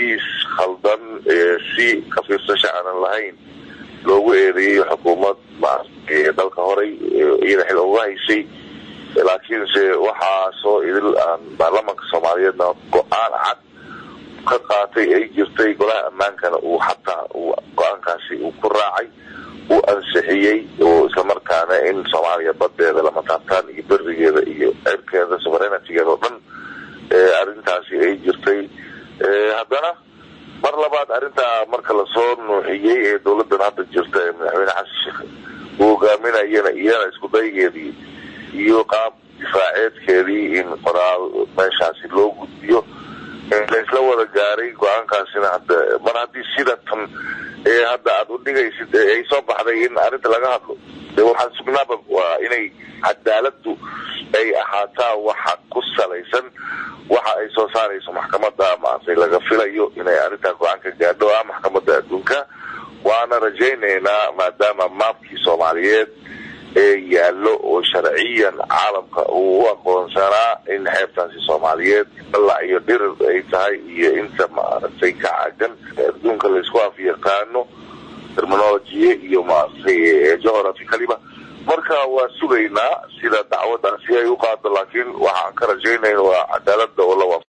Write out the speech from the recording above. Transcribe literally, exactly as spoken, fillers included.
kiis khaldan si kafiirsasho aan lahayn loogu eedeeyay xukuumad dalka horay iyada xil uga haysay laakiin se waxaa soo idil aan baarlamaanka Soomaaliyeedna go'aan cad ka qaatay ay jirtay golaha amaankana uu xataa go'aankaasi uu ku raacay uu ansixiyay oo isla markaana in Soomaaliya badeeda lama taabtaan iyo barigeeda iyo cirkeeda sovereignty-geeda oo dhan arrintaasi ay jirtay haddana mar labaad arrinta marka la soo nuuxiyay ee dawladdan hadda jirta ee madaxweyne xasan sheekh uu hogaaminayana iyana isku daygeedii iyo qaab difaaceedkeedii in qoraal meeshaasi loo gudbiyo la isla wada gaaray go'aankaasina hadda mar haddii sida tan ee hadda aad u dhigaysid ay soo baxday in arrinta laga hadlo dee waxaan sugnaaba waa inay cadaaladdu ay ahaataa waxa ku salaysan waxa ay soo saarayso maxkamadda maasay laga filayo inay arrinta go'aan ka gaadho ah maxkamadda adduunka waana rajaynaynaa maadaama maabkii Soomaaliyeed ee yaallo oo sharciyan caalamka uu u aqoonsanaa in xeebtaasi Soomaaliyeed ilaa iyo dhirir ay tahay iyo inta maaragtay ka caagan adduunka la isku afyaqaano terminology iyo maasay geographically marka waa sugaynaa sida dacwadaasi ay u qaado laakiin waxaan ka rajaynaynaa waa cadaaladda oo la